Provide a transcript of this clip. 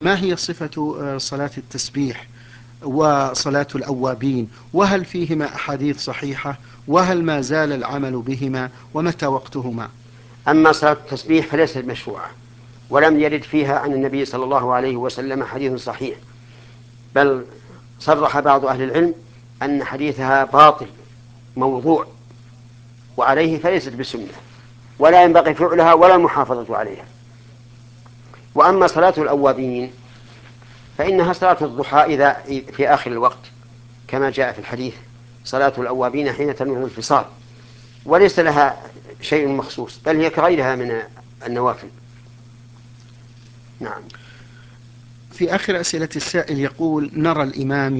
ما هي صفة صلاة التسبيح وصلاة الأوابين، وهل فيهما أحاديث صحيحة، وهل ما زال العمل بهما، ومتى وقتهما؟ أما صلاة التسبيح فليست مشروعة، ولم يرد فيها عن النبي صلى الله عليه وسلم حديث صحيح، بل صرح بعض أهل العلم أن حديثها باطل موضوع، وعليه فليست بسنة، ولا ينبغي فعلها ولا المحافظة عليها. وأما صلاة الأوابين فإنها صلاة الضحى إذا في آخر الوقت، كما جاء في الحديث: صلاة الأوابين حين تنوح الفصال، وليس لها شيء مخصوص، بل هي كغيرها من النوافل. نعم. في آخر أسئلة السائل يقول: نرى الإمام